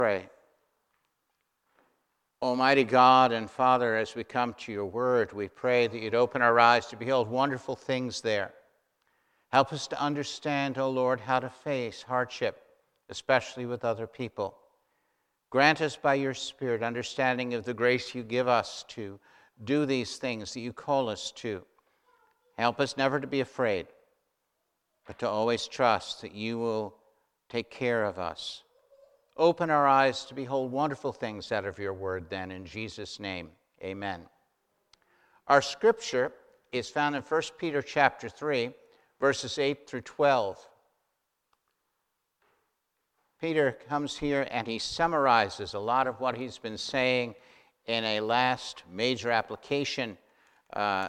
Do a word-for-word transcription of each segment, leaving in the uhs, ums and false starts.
Pray. Almighty God and Father, as we come to your word, we pray that you'd open our eyes to behold wonderful things there. Help us to understand, O Lord, how to face hardship, especially with other people. Grant us by your Spirit understanding of the grace you give us to do these things that you call us to. Help us never to be afraid, but to always trust that you will take care of us. Open our eyes to behold wonderful things out of your word, then, in Jesus' name, amen. Our scripture is found in First Peter chapter three, verses eight through twelve. Peter comes here and he summarizes a lot of what he's been saying in a last major application. Uh,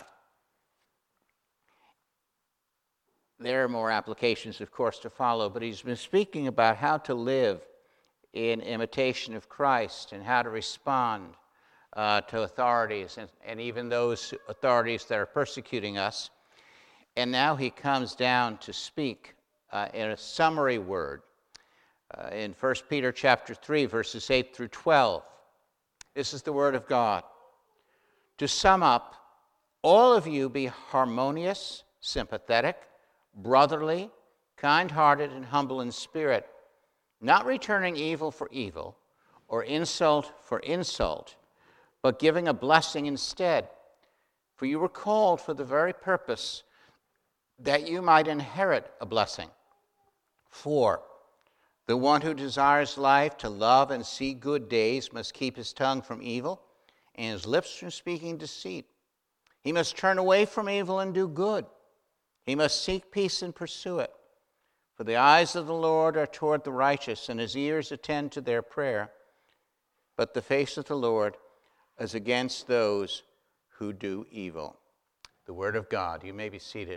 there are more applications, of course, to follow, but he's been speaking about how to live in imitation of Christ and how to respond uh, to authorities and, and even those authorities that are persecuting us. And now he comes down to speak uh, in a summary word uh, in First Peter chapter three, verses eight through twelve. This is the word of God. To sum up, all of you be harmonious, sympathetic, brotherly, kind-hearted, and humble in spirit, not returning evil for evil or insult for insult, but giving a blessing instead. For you were called for the very purpose that you might inherit a blessing. For the one who desires life to love and see good days must keep his tongue from evil and his lips from speaking deceit. He must turn away from evil and do good. He must seek peace and pursue it. For the eyes of the Lord are toward the righteous, and his ears attend to their prayer. But the face of the Lord is against those who do evil. The word of God. You may be seated.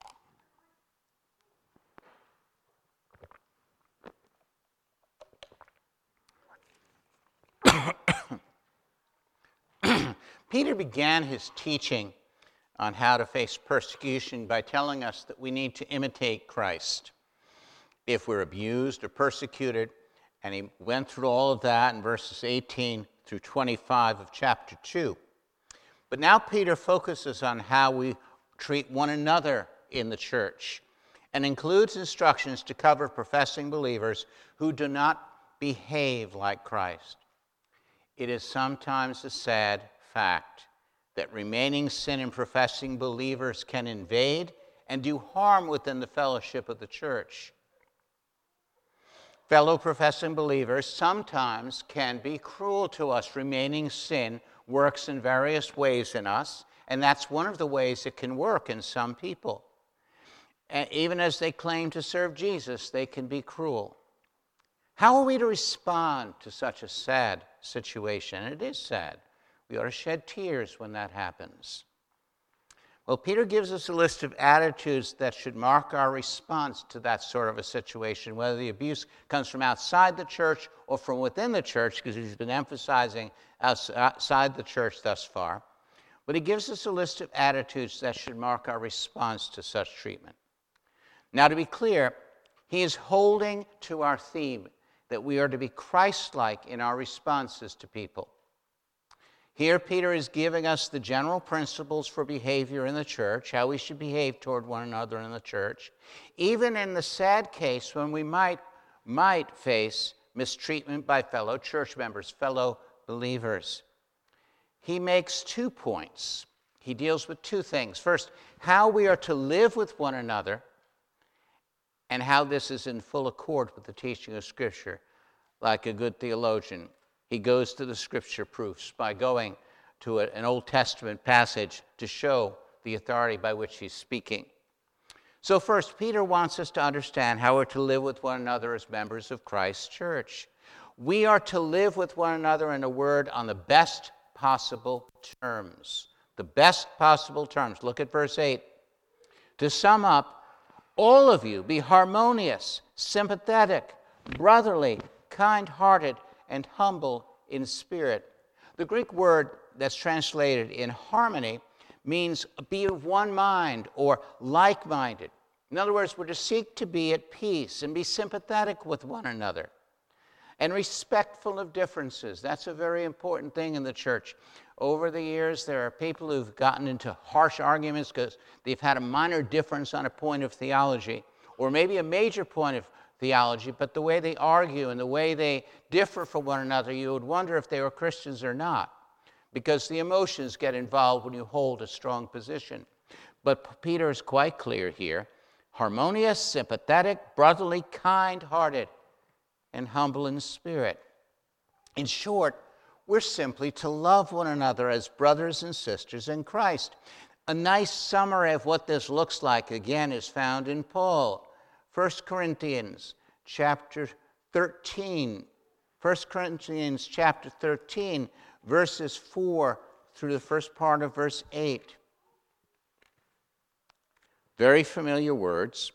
Peter began his teaching on how to face persecution by telling us that we need to imitate Christ. If we're abused or persecuted, and he went through all of that in verses eighteen through twenty-five of chapter two. But now Peter focuses on how we treat one another in the church and includes instructions to cover professing believers who do not behave like Christ. It is sometimes a sad fact that remaining sin in professing believers can invade and do harm within the fellowship of the church. Fellow professing believers sometimes can be cruel to us. Remaining sin works in various ways in us, and that's one of the ways it can work in some people. And even as they claim to serve Jesus, they can be cruel. How are we to respond to such a sad situation? It is sad. We ought to shed tears when that happens. Well, Peter gives us a list of attitudes that should mark our response to that sort of a situation, whether the abuse comes from outside the church or from within the church, because he's been emphasizing outside the church thus far. But he gives us a list of attitudes that should mark our response to such treatment. Now, to be clear, he is holding to our theme that we are to be Christ-like in our responses to people. Here, Peter is giving us the general principles for behavior in the church, how we should behave toward one another in the church, even in the sad case when we might, might face mistreatment by fellow church members, fellow believers. He makes two points. He deals with two things. First, how we are to live with one another and how this is in full accord with the teaching of Scripture. Like a good theologian, he goes to the Scripture proofs by going to a, an Old Testament passage to show the authority by which he's speaking. So first, Peter wants us to understand how we're to live with one another as members of Christ's church. We are to live with one another, in a word, on the best possible terms. The best possible terms. Look at verse eight. To sum up, all of you be harmonious, sympathetic, brotherly, kind-hearted, and humble in spirit. The Greek word that's translated in harmony means be of one mind or like-minded. In other words, we're to seek to be at peace and be sympathetic with one another. and respectful of differences. That's a very important thing in the church. Over the years, there are people who've gotten into harsh arguments because they've had a minor difference on a point of theology, or maybe a major point of theology, but the way they argue and the way they differ from one another, you would wonder if they were Christians or not, because the emotions get involved when you hold a strong position. But Peter is quite clear here: harmonious, sympathetic, brotherly, kind-hearted, and humble in spirit. In short, we're simply to love one another as brothers and sisters in Christ. A nice summary of what this looks like, again, is found in Paul. First Corinthians chapter thirteen. First Corinthians chapter thirteen, verses four through the first part of verse eight. Very familiar words.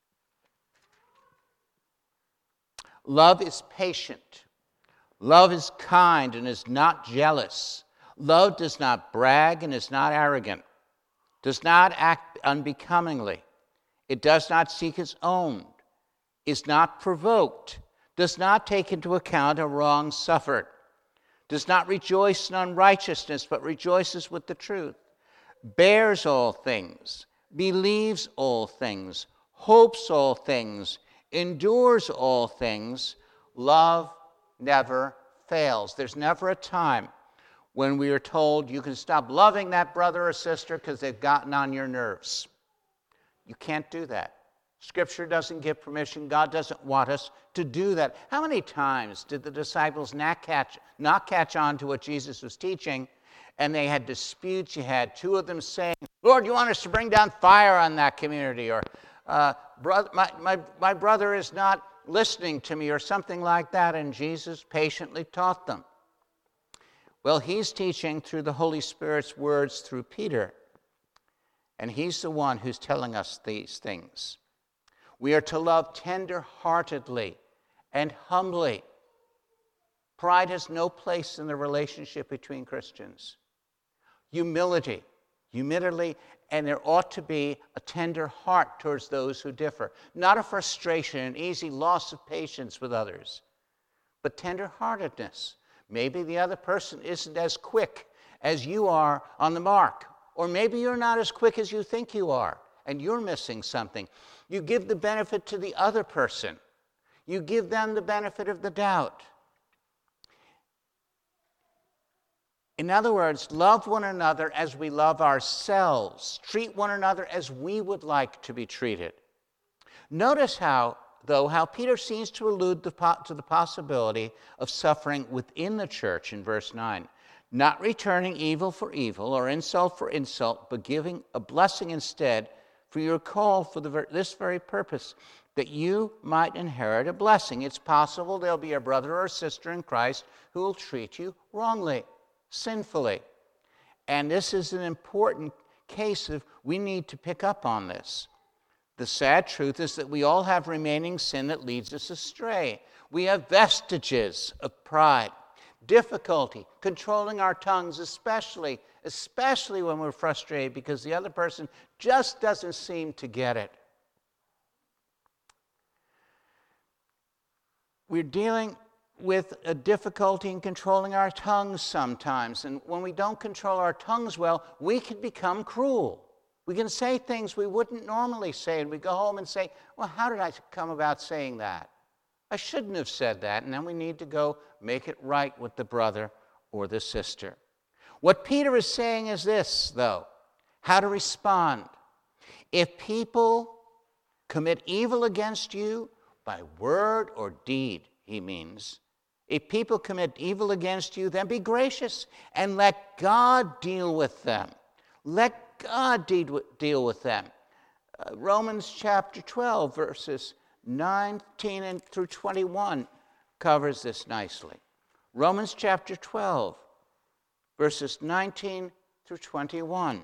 Love is patient. Love is kind and is not jealous. Love does not brag and is not arrogant, does not act unbecomingly. It does not seek its own, is not provoked, does not take into account a wrong suffered, does not rejoice in unrighteousness, but rejoices with the truth, bears all things, believes all things, hopes all things, endures all things. Love never fails. There's never a time when we are told you can stop loving that brother or sister because they've gotten on your nerves. You can't do that. Scripture doesn't give permission. God doesn't want us to do that. How many times did the disciples not catch, not catch on to what Jesus was teaching, and they had disputes? You had two of them saying, Lord, you want us to bring down fire on that community, or uh, brother, my, my, my brother is not listening to me, or something like that, and Jesus patiently taught them. Well, he's teaching through the Holy Spirit's words through Peter, and he's the one who's telling us these things. We are to love tender-heartedly and humbly. Pride has no place in the relationship between Christians. Humility, humility, and there ought to be a tender heart towards those who differ. Not a frustration, an easy loss of patience with others, but tender-heartedness. Maybe the other person isn't as quick as you are on the mark, or maybe you're not as quick as you think you are, and you're missing something. You give the benefit to the other person. You give them the benefit of the doubt. In other words, love one another as we love ourselves. Treat one another as we would like to be treated. Notice how, though, how Peter seems to allude to the possibility of suffering within the church in verse nine. Not returning evil for evil or insult for insult, but giving a blessing instead, for you are called for the, this very purpose, that you might inherit a blessing. It's possible there'll be a brother or sister in Christ who will treat you wrongly, sinfully. And this is an important case of we need to pick up on this. The sad truth is that we all have remaining sin that leads us astray. We have vestiges of pride, difficulty controlling our tongues, especially, especially when we're frustrated because the other person just doesn't seem to get it. We're dealing with a difficulty in controlling our tongues sometimes. And when we don't control our tongues well, we can become cruel. We can say things we wouldn't normally say, and we go home and say, well, how did I come about saying that? I shouldn't have said that. And then we need to go make it right with the brother or the sister. What Peter is saying is this, though, how to respond. If people commit evil against you by word or deed, he means, if people commit evil against you, then be gracious and let God deal with them. Let God deal with them. Uh, Romans chapter twelve, verses nineteen and through twenty-one covers this nicely. Romans chapter twelve, verses nineteen through twenty-one.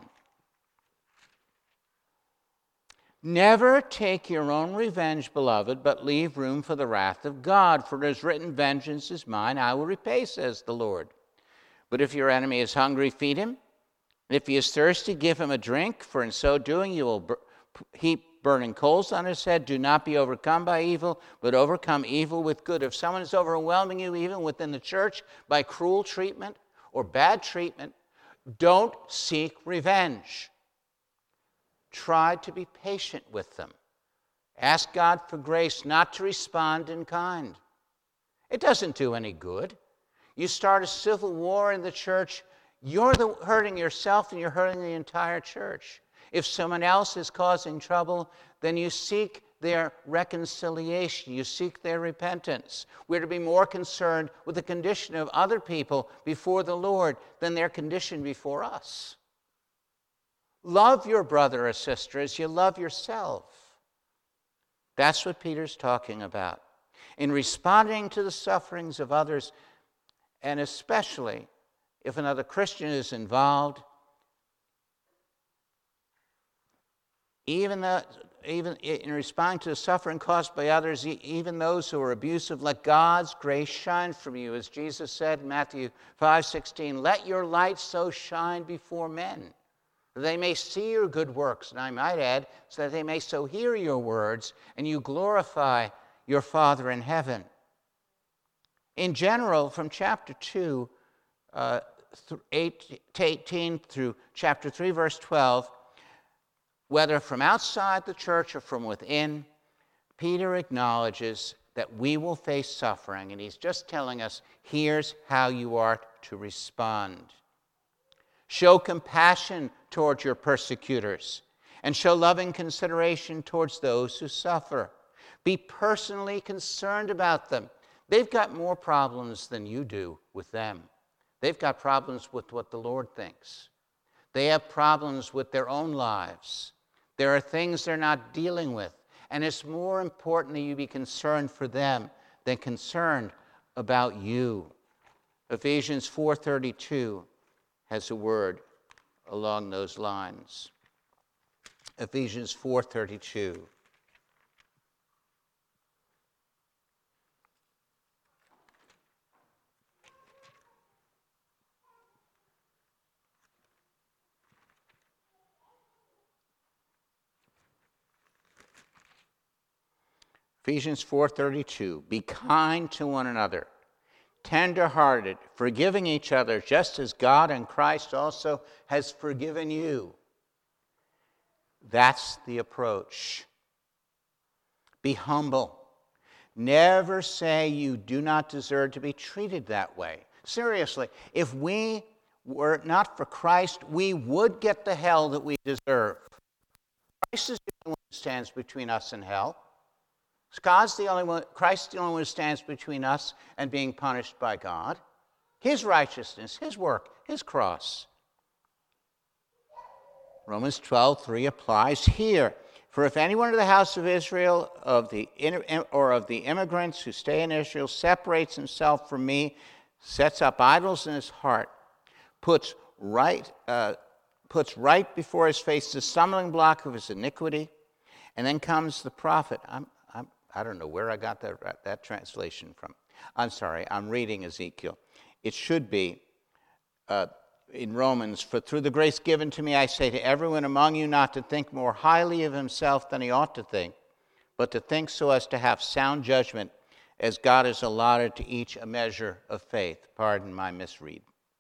Never take your own revenge, beloved, but leave room for the wrath of God. For it is written, vengeance is mine, I will repay, says the Lord. But if your enemy is hungry, feed him. And if he is thirsty, give him a drink, for in so doing you will heap burning coals on his head. Do not be overcome by evil, but overcome evil with good. If someone is overwhelming you, even within the church, by cruel treatment or bad treatment, don't seek revenge. Try to be patient with them. Ask God for grace not to respond in kind. It doesn't do any good. You start a civil war in the church, you're the, hurting yourself and you're hurting the entire church. If someone else is causing trouble, then you seek their reconciliation. You seek their repentance. We're to be more concerned with the condition of other people before the Lord than their condition before us. Love your brother or sister as you love yourself. That's what Peter's talking about. In responding to the sufferings of others, and especially if another Christian is involved, even, the, even in responding to the suffering caused by others, even those who are abusive, let God's grace shine from you. As Jesus said in Matthew five sixteen, let your light so shine before men, that they may see your good works, and I might add, so that they may so hear your words, and you glorify your Father in heaven. In general, from chapter two, uh, eighteen through chapter three, verse twelve, whether from outside the church or from within, Peter acknowledges that we will face suffering, and he's just telling us, here's how you are to respond. Show compassion towards your persecutors, and show loving consideration towards those who suffer. Be personally concerned about them. They've got more problems than you do with them. They've got problems with what the Lord thinks. They have problems with their own lives. There are things they're not dealing with. And it's more important that you be concerned for them than concerned about you. Ephesians four thirty-two has a word along those lines. Ephesians four thirty-two. Ephesians four thirty-two, be kind to one another, tender-hearted, forgiving each other, just as God in Christ also has forgiven you. That's the approach. Be humble. Never say you do not deserve to be treated that way. Seriously, if we were not for Christ, we would get the hell that we deserve. Christ is the only one who stands between us and hell. God's the only one, Christ is the only one who stands between us and being punished by God. His righteousness, his work, his cross. Romans twelve three applies here. For if anyone of the house of Israel of the or of the immigrants who stay in Israel separates himself from me, sets up idols in his heart, puts right, uh, puts right before his face the stumbling block of his iniquity, and then comes the prophet. I'm, I'm, I don't know where I got that, that translation from. I'm sorry, I'm reading Ezekiel. It should be uh, in Romans, for through the grace given to me, I say to everyone among you not to think more highly of himself than he ought to think, but to think so as to have sound judgment, as God has allotted to each a measure of faith. Pardon my misread.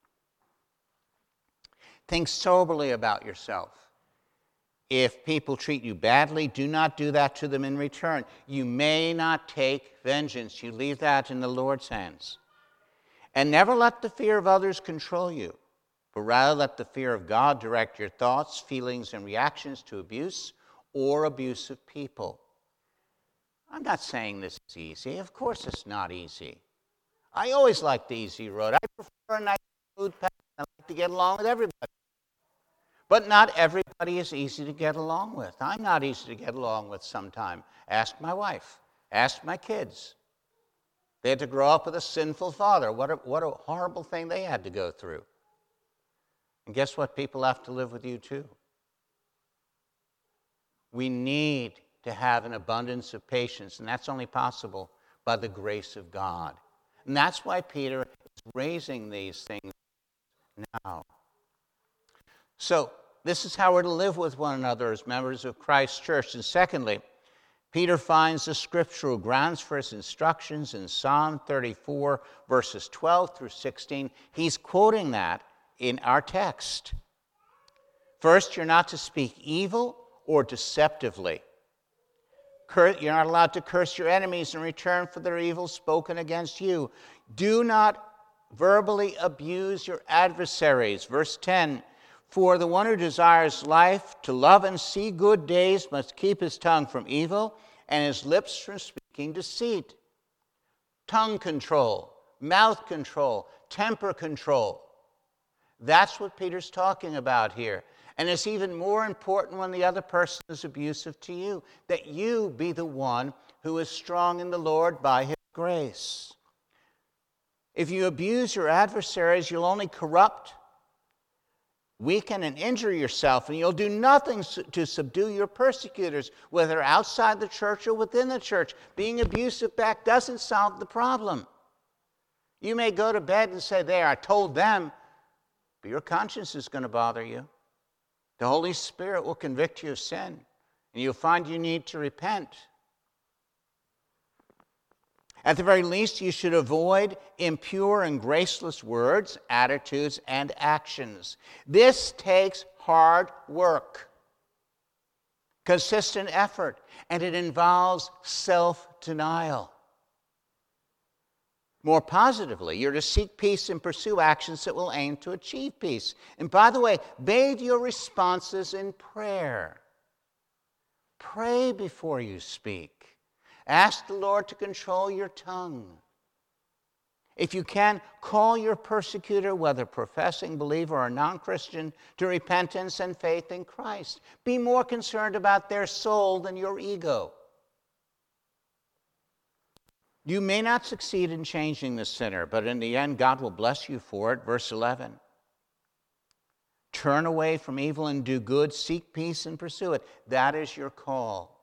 Think soberly about yourself. If people treat you badly, do not do that to them in return. You may not take vengeance. You leave that in the Lord's hands. And never let the fear of others control you, but rather let the fear of God direct your thoughts, feelings, and reactions to abuse or abusive people. I'm not saying this is easy. Of course it's not easy. I always like the easy road. I prefer a nice smooth path. I like to get along with everybody. But not everybody is easy to get along with. I'm not easy to get along with sometimes. Ask my wife. Ask my kids. They had to grow up with a sinful father. What a, what a horrible thing they had to go through. And guess what? People have to live with you too. We need to have an abundance of patience, and that's only possible by the grace of God. And that's why Peter is raising these things now. So This is how we're to live with one another as members of Christ's church. And secondly, Peter finds the scriptural grounds for his instructions in Psalm thirty-four, verses twelve through sixteen. He's quoting that in our text. First, you're not to speak evil or deceptively. You're not allowed to curse your enemies in return for their evil spoken against you. Do not verbally abuse your adversaries. Verse ten, for the one who desires life, to love and see good days, must keep his tongue from evil and his lips from speaking deceit. Tongue control, mouth control, temper control. That's what Peter's talking about here. And it's even more important when the other person is abusive to you, that you be the one who is strong in the Lord by his grace. If you abuse your adversaries, you'll only corrupt, weaken, and injure yourself, and you'll do nothing to subdue your persecutors, whether outside the church or within the church. Being abusive back doesn't solve the problem. You may go to bed and say, there, I told them, but your conscience is going to bother you. The Holy Spirit will convict you of sin, and you'll find you need to repent. At the very least, you should avoid impure and graceless words, attitudes, and actions. This takes hard work, consistent effort, and it involves self-denial. More positively, you're to seek peace and pursue actions that will aim to achieve peace. And by the way, bathe your responses in prayer. Pray before you speak. Ask the Lord to control your tongue. If you can, call your persecutor, whether professing believer or non-Christian, to repentance and faith in Christ. Be more concerned about their soul than your ego. You may not succeed in changing the sinner, but in the end, God will bless you for it. Verse eleven. Turn away from evil and do good. Seek peace and pursue it. That is your call.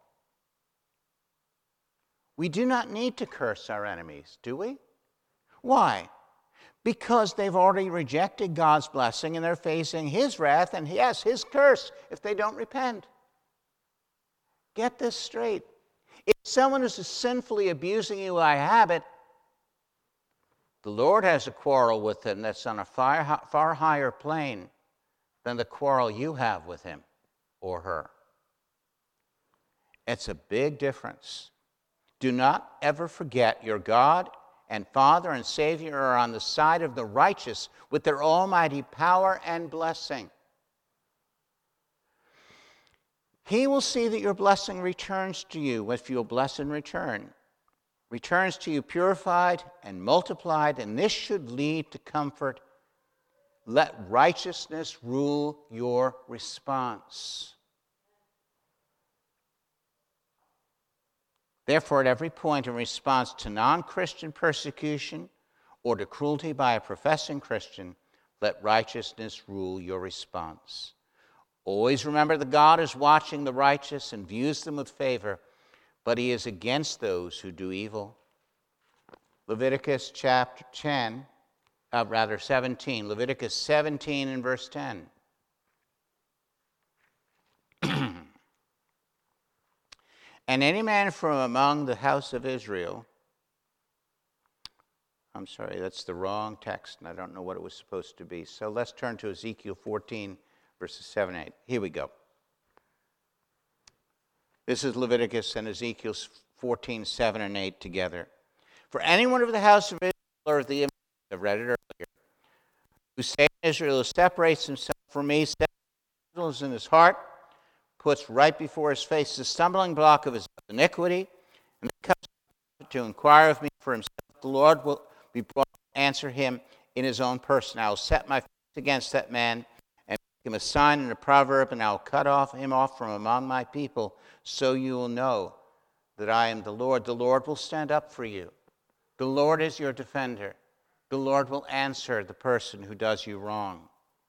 We do not need to curse our enemies, do we? Why? Because they've already rejected God's blessing and they're facing his wrath and, yes, his curse if they don't repent. Get this straight. If someone is sinfully abusing you by habit, the Lord has a quarrel with them that's on a far, far higher plane than the quarrel you have with him or her. It's a big difference. Do not ever forget your God and Father and Savior are on the side of the righteous with their almighty power and blessing. He will see that your blessing returns to you if you'll bless in return. Returns to you purified and multiplied, and this should lead to comfort. Let righteousness rule your response. Therefore, at every point in response to non-Christian persecution or to cruelty by a professing Christian, let righteousness rule your response. Always remember that God is watching the righteous and views them with favor, but he is against those who do evil. Leviticus chapter ten, uh, rather seventeen, Leviticus seventeen and verse ten. And any man from among the house of Israel, I'm sorry, that's the wrong text, and I don't know what it was supposed to be. So let's turn to Ezekiel fourteen, verses seven and eight. Here we go. This is Leviticus and Ezekiel fourteen, seven and eight together. For anyone of the house of Israel, or the I've read it earlier, who say Israel separates himself from me, sets in his heart, puts right before his face the stumbling block of his iniquity, and then comes to inquire of me for himself, the Lord will be brought to answer him in his own person. I will set my face against that man and make him a sign and a proverb, and I will cut off him off from among my people, so you will know that I am the Lord. The Lord will stand up for you. The Lord is your defender. The Lord will answer the person who does you wrong.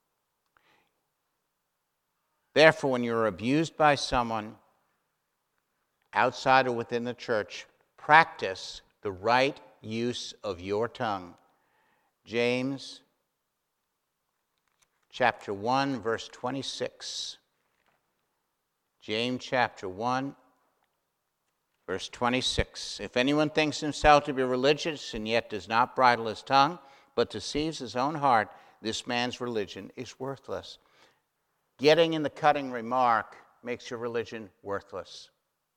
Therefore, when you're abused by someone outside or within the church, practice the right use of your tongue. James chapter one, verse twenty-six. James chapter one, verse twenty-six. If anyone thinks himself to be religious and yet does not bridle his tongue, but deceives his own heart, this man's religion is worthless. Getting in the cutting remark makes your religion worthless.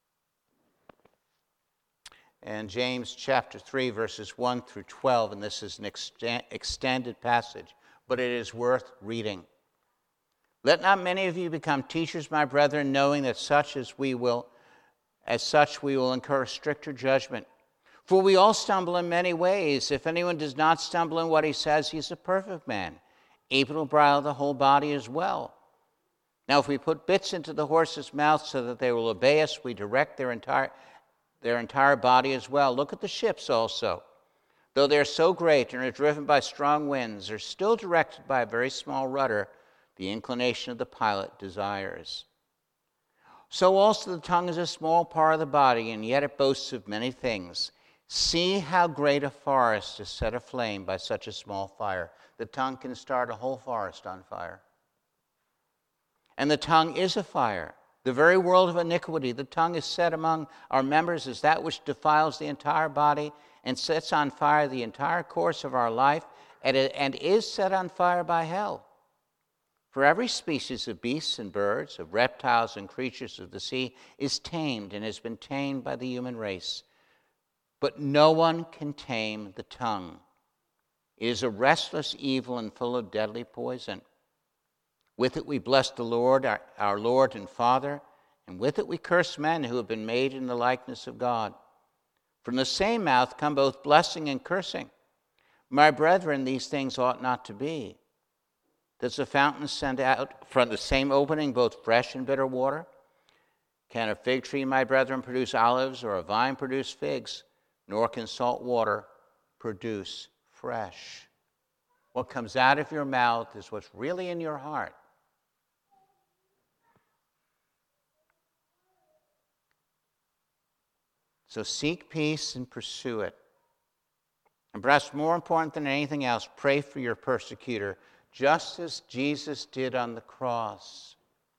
And James chapter three, verses one through twelve, and this is an extend, extended passage, but it is worth reading. Let not many of you become teachers, my brethren, knowing that such as we will, as such we will incur stricter judgment. For we all stumble in many ways. If anyone does not stumble in what he says, he is a perfect man, able to bridle the whole body as well. Now, if we put bits into the horses' mouths so that they will obey us, we direct their entire their entire body as well. Look at the ships also. Though they are so great and are driven by strong winds, are still directed by a very small rudder, the inclination of the pilot desires. So also the tongue is a small part of the body, and yet it boasts of many things. See how great a forest is set aflame by such a small fire. The tongue can start a whole forest on fire. And the tongue is a fire, the very world of iniquity. The tongue is set among our members as that which defiles the entire body and sets on fire the entire course of our life, and, it, and is set on fire by hell. For every species of beasts and birds, of reptiles and creatures of the sea, is tamed and has been tamed by the human race. But no one can tame the tongue. It is a restless evil and full of deadly poison. With it we bless the Lord, our, our Lord and Father, and with it we curse men who have been made in the likeness of God. From the same mouth come both blessing and cursing. My brethren, these things ought not to be. Does a fountain send out from the same opening both fresh and bitter water? Can a fig tree, my brethren, produce olives, or a vine produce figs? Nor can salt water produce fresh. What comes out of your mouth is what's really in your heart. So seek peace and pursue it. And perhaps more important than anything else, pray for your persecutor, just as Jesus did on the cross.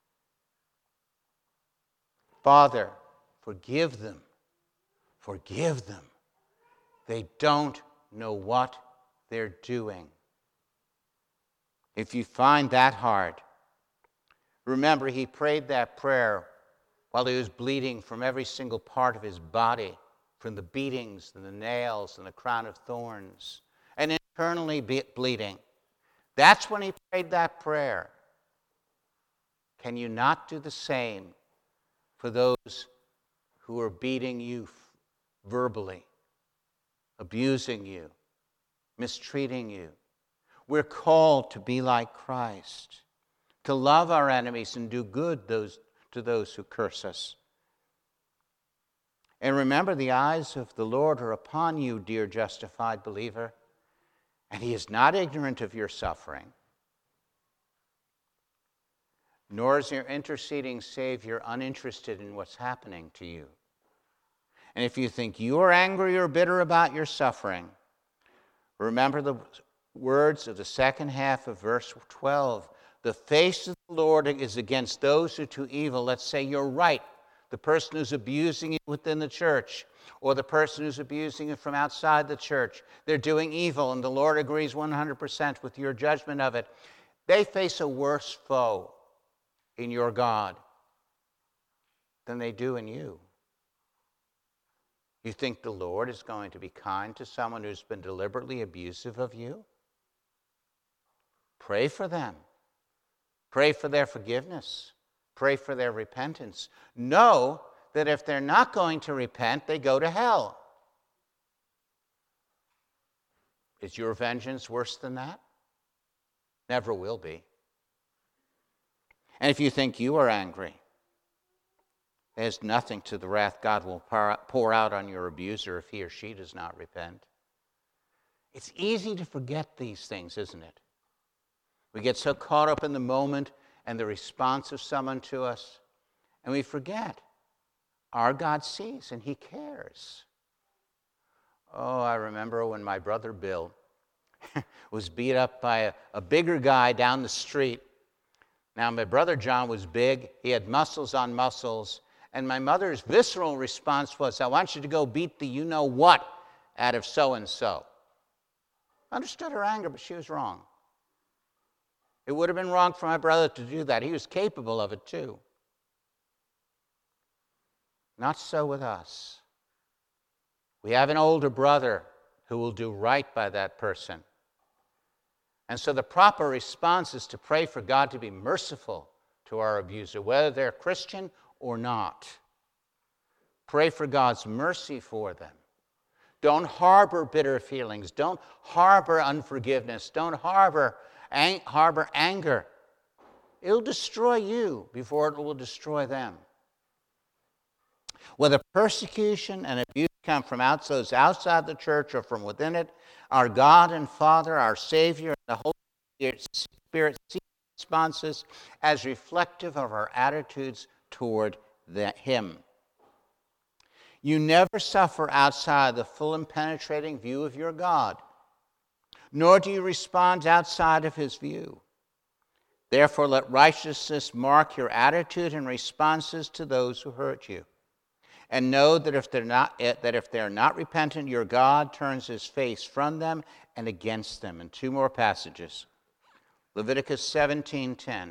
Father, forgive them. Forgive them. They don't know what they're doing. If you find that hard, remember he prayed that prayer while he was bleeding from every single part of his body, from the beatings and the nails and the crown of thorns, and internally bleeding. That's when he prayed that prayer. Can you not do the same for those who are beating you verbally, abusing you, mistreating you? We're called to be like Christ, to love our enemies and do good those, to those who curse us. And remember, the eyes of the Lord are upon you, dear justified believer, and he is not ignorant of your suffering, nor is your interceding Savior uninterested in what's happening to you. And if you think you are angry or bitter about your suffering, remember the words of the second half of verse twelve. The face of the Lord is against those who do evil. Let's say you're right. The person who's abusing you within the church, or the person who's abusing you from outside the church, they're doing evil, and the Lord agrees one hundred percent with your judgment of it. They face a worse foe in your God than they do in you. You think the Lord is going to be kind to someone who's been deliberately abusive of you? Pray for them. Pray for their forgiveness. Pray for their repentance. Know that if they're not going to repent, they go to hell. Is your vengeance worse than that? Never will be. And if you think you are angry, there's nothing to the wrath God will pour out on your abuser if he or she does not repent. It's easy to forget these things, isn't it? We get so caught up in the moment and the response of someone to us, and we forget our God sees and he cares. Oh, I remember when my brother Bill was beat up by a, a bigger guy down the street. Now, my brother John was big. He had muscles on muscles. And my mother's visceral response was, I want you to go beat the you-know-what out of so-and-so. I understood her anger, but she was wrong. It would have been wrong for my brother to do that. He was capable of it too. Not so with us. We have an older brother who will do right by that person. And so the proper response is to pray for God to be merciful to our abuser, whether they're Christian or not. Pray for God's mercy for them. Don't harbor bitter feelings. Don't harbor unforgiveness. Don't harbor, ang- harbor anger. It'll destroy you before it will destroy them. Whether persecution and abuse come from outside, those outside the church or from within it, our God and Father, our Savior, and the Holy Spirit see responses as reflective of our attitudes toward the, Him. You never suffer outside the full and penetrating view of your God, nor do you respond outside of His view. Therefore, let righteousness mark your attitude and responses to those who hurt you. And know that if they're not that if they're not repentant, your God turns His face from them and against them. And two more passages. Leviticus seventeen ten.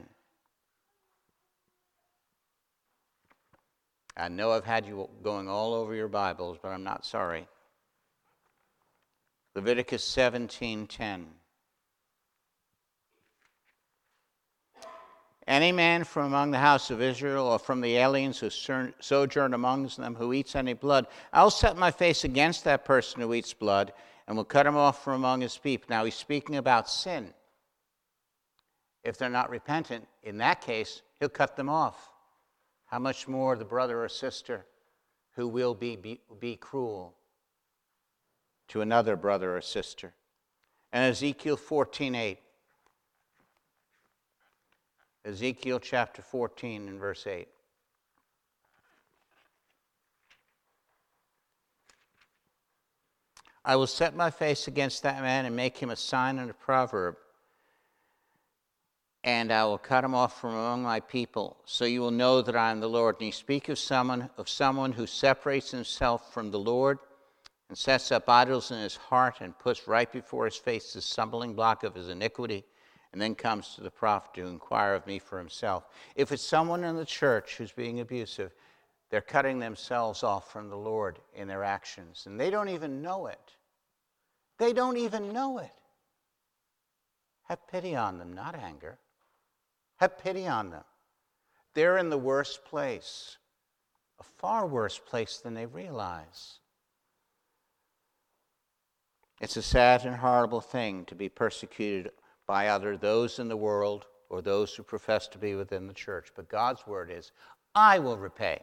I know I've had you going all over your Bibles, but I'm not sorry. Leviticus seventeen ten. Any man from among the house of Israel or from the aliens who sojourn among them who eats any blood, I'll set my face against that person who eats blood and will cut him off from among his people. Now he's speaking about sin. If they're not repentant, in that case, He'll cut them off. How much more the brother or sister who will be, be, be cruel to another brother or sister. And Ezekiel fourteen eight. Ezekiel chapter fourteen and verse eight. I will set my face against that man and make him a sign and a proverb, and I will cut him off from among my people, so you will know that I am the Lord. And you speak of someone of someone who separates himself from the Lord and sets up idols in his heart and puts right before his face the stumbling block of his iniquity, and then comes to the prophet to inquire of me for himself. If it's someone in the church who's being abusive, they're cutting themselves off from the Lord in their actions, and they don't even know it. They don't even know it. Have pity on them, not anger. Have pity on them. They're in the worst place, a far worse place than they realize. It's a sad and horrible thing to be persecuted by either those in the world or those who profess to be within the church. But God's word is, I will repay.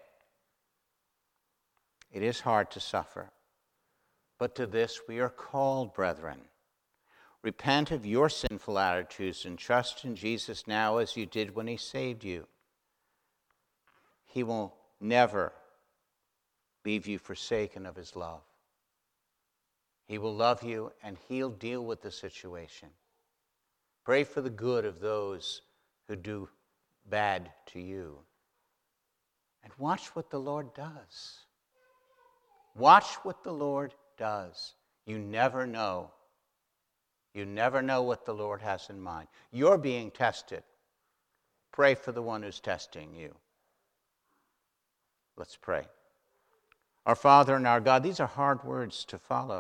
It is hard to suffer, but to this we are called, brethren. Repent of your sinful attitudes and trust in Jesus now as you did when He saved you. He will never leave you forsaken of His love. He will love you and He'll deal with the situation. Pray for the good of those who do bad to you. And watch what the Lord does. Watch what the Lord does. You never know. You never know what the Lord has in mind. You're being tested. Pray for the one who's testing you. Let's pray. Our Father and our God, these are hard words to follow.